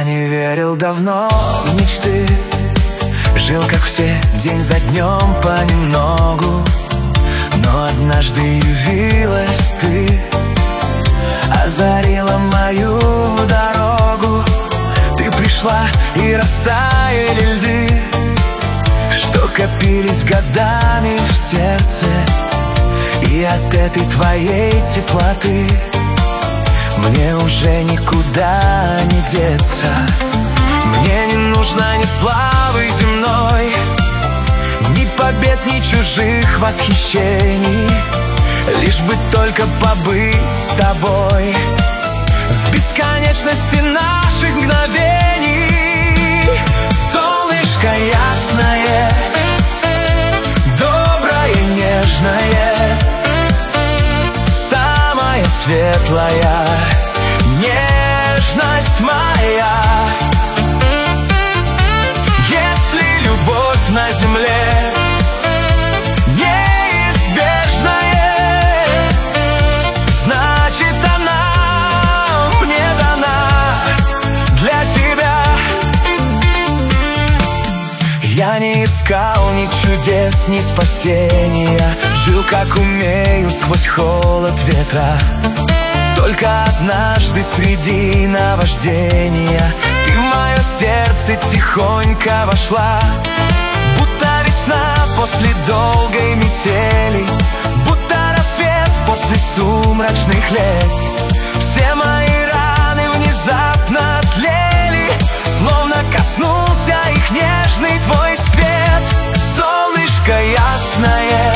Я не верил давно в мечты, жил как все, день за днем понемногу. Но однажды явилась ты, озарила мою дорогу. Ты пришла и растаяли льды, что копились годами в сердце. И от этой твоей теплоты мне уже никуда не деться. Мне не нужна ни славы земной, ни побед, ни чужих восхищений, лишь бы только побыть с тобой в бесконечности наших мгновений. Солнышко ясное, доброе, нежное, самая светлая нежность моя. Если любовь на земле неизбежная, значит она мне дана для тебя. Я не искал ни чудес, ни спасения, жил как умею сквозь холод ветра. Только однажды среди наваждения ты в мое сердце тихонько вошла, будто весна после долгой метели, будто рассвет после сумрачных лет. Все мои раны внезапно тлели, словно коснулся их нежный твой свет. Солнышко ясное,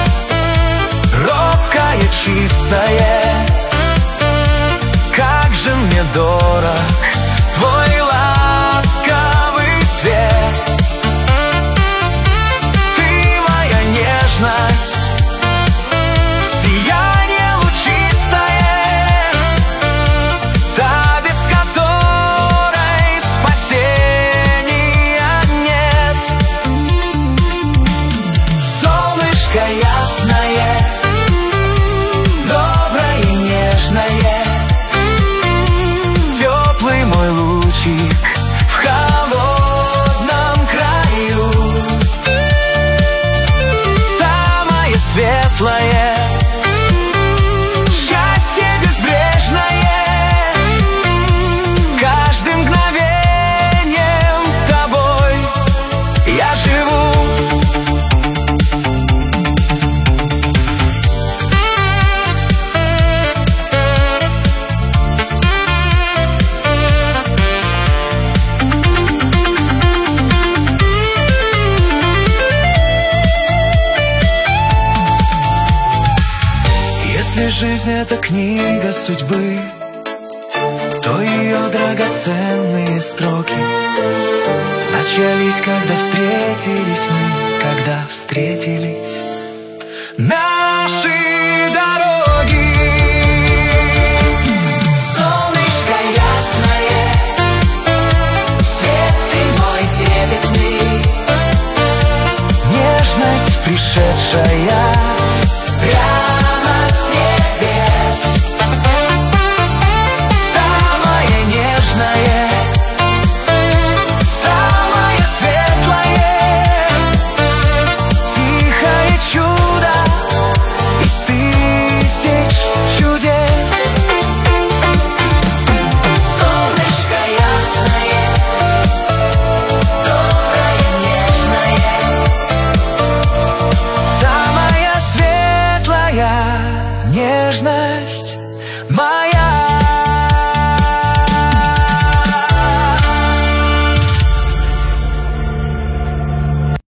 робкое, чистое, как же мне дорог твой ласковый свет. Ты моя нежность, сияние лучистое, та, без которой спасения нет. Солнышко ясное, доброе и нежное, теплый мой лучик в холодном краю, самое светлое счастье безбрежное, каждым мгновением тобой я живу. Если жизнь — это книга судьбы, то ее драгоценные строки начались, когда встретились мы, когда встретились наши